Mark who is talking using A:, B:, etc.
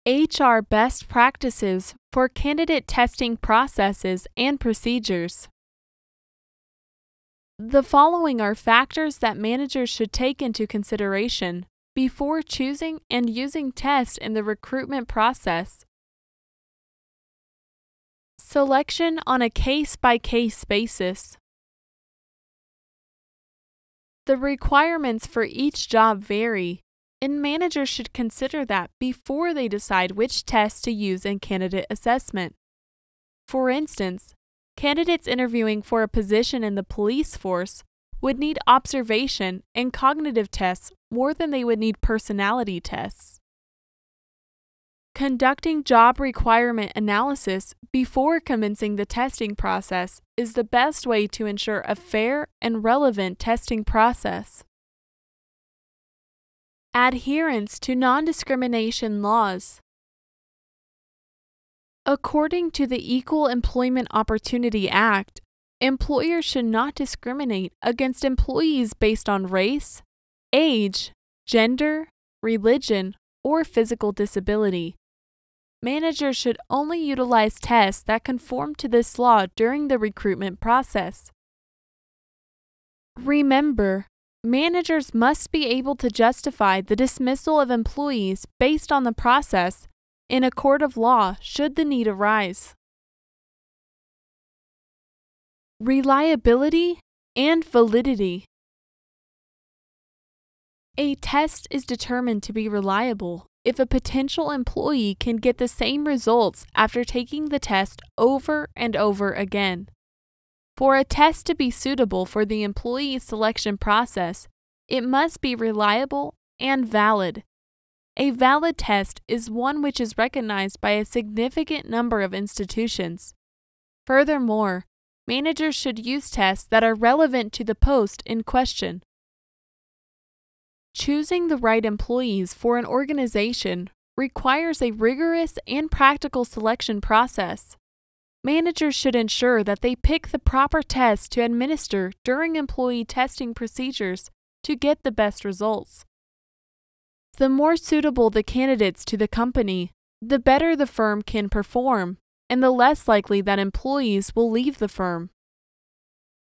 A: HR best practices for candidate testing processes and procedures. The following are factors that managers should take into consideration before choosing and using tests in the recruitment process. Selection on a case-by-case basis. The requirements for each job vary, and managers should consider that before they decide which tests to use in candidate assessment. For instance, candidates interviewing for a position in the police force would need observation and cognitive tests more than they would need personality tests. Conducting job requirement analysis before commencing the testing process is the best way to ensure a fair and relevant testing process. Adherence to non-discrimination laws. According to the Equal Employment Opportunity Act, employers should not discriminate against employees based on race, age, gender, religion, or physical disability. Managers should only utilize tests that conform to this law during the recruitment process. Remember, managers must be able to justify the dismissal of employees based on the process in a court of law should the need arise. Reliability and validity. A test is determined to be reliable if a potential employee can get the same results after taking the test over and over again. For a test to be suitable for the employee selection process, it must be reliable and valid. A valid test is one which is recognized by a significant number of institutions. Furthermore, managers should use tests that are relevant to the post in question. Choosing the right employees for an organization requires a rigorous and practical selection process. Managers should ensure that they pick the proper tests to administer during employee testing procedures to get the best results. The more suitable the candidates to the company, the better the firm can perform, and the less likely that employees will leave the firm.